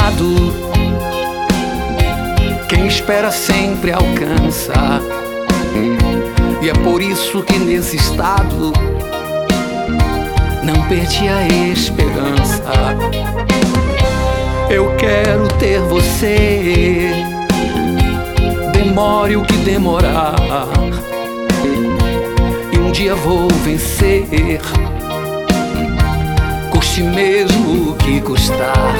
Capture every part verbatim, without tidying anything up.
ditado: quem espera sempre alcança. E é por isso que nesse estado não perdi a esperança. Eu quero ter você, demore o que demorar, e um dia vou vencer, custe mesmo o que custar.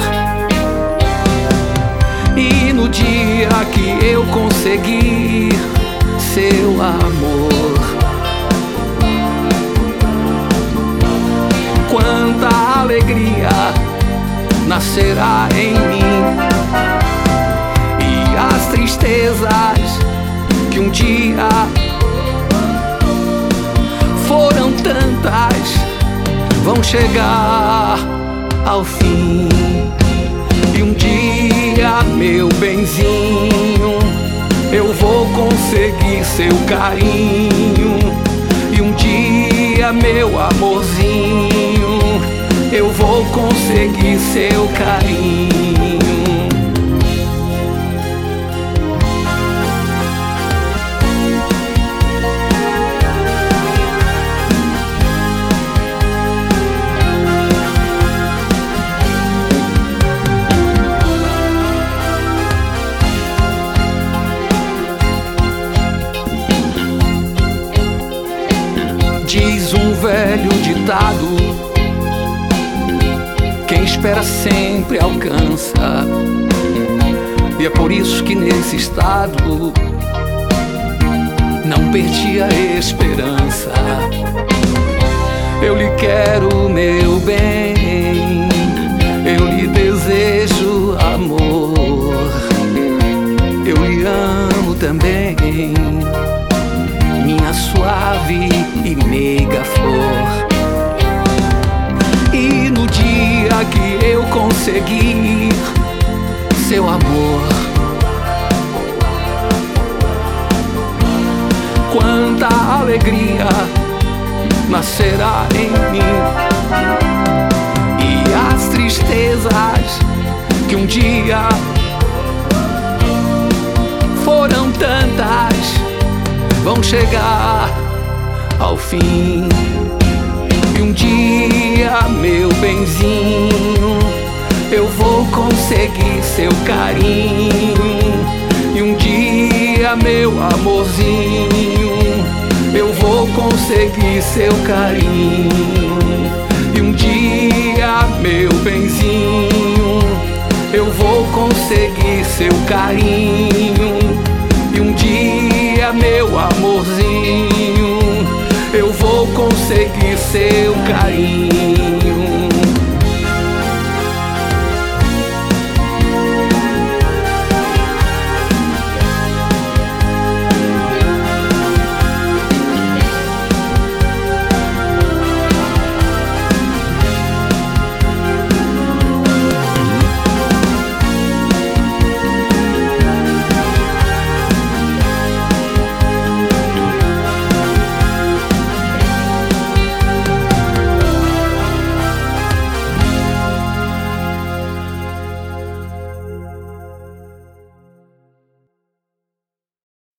E no dia que eu conseguir seu amor, quanta alegria nascerá em mim, e as tristezas que um dia foram tantas vão chegar ao fim. E um dia, meu benzinho, eu vou conseguir seu carinho. E um dia, meu amorzinho, eu vou conseguir seu carinho. Diz um velho ditado: quem espera sempre alcança. E é por isso que nesse estado não perdi a esperança. Eu lhe quero, meu bem, eu lhe desejo amor, eu lhe amo também, minha suave e meiga flor. E no dia que eu conseguir seu amor, quanta alegria nascerá em mim, e as tristezas que um dia foram tantas vão chegar ao fim. E um dia, meu benzinho, eu vou conseguir seu carinho. E um dia, meu amorzinho, eu vou conseguir seu carinho. E um dia, meu benzinho, eu vou conseguir seu carinho. E um dia, meu amorzinho, eu vou conseguir seu carinho.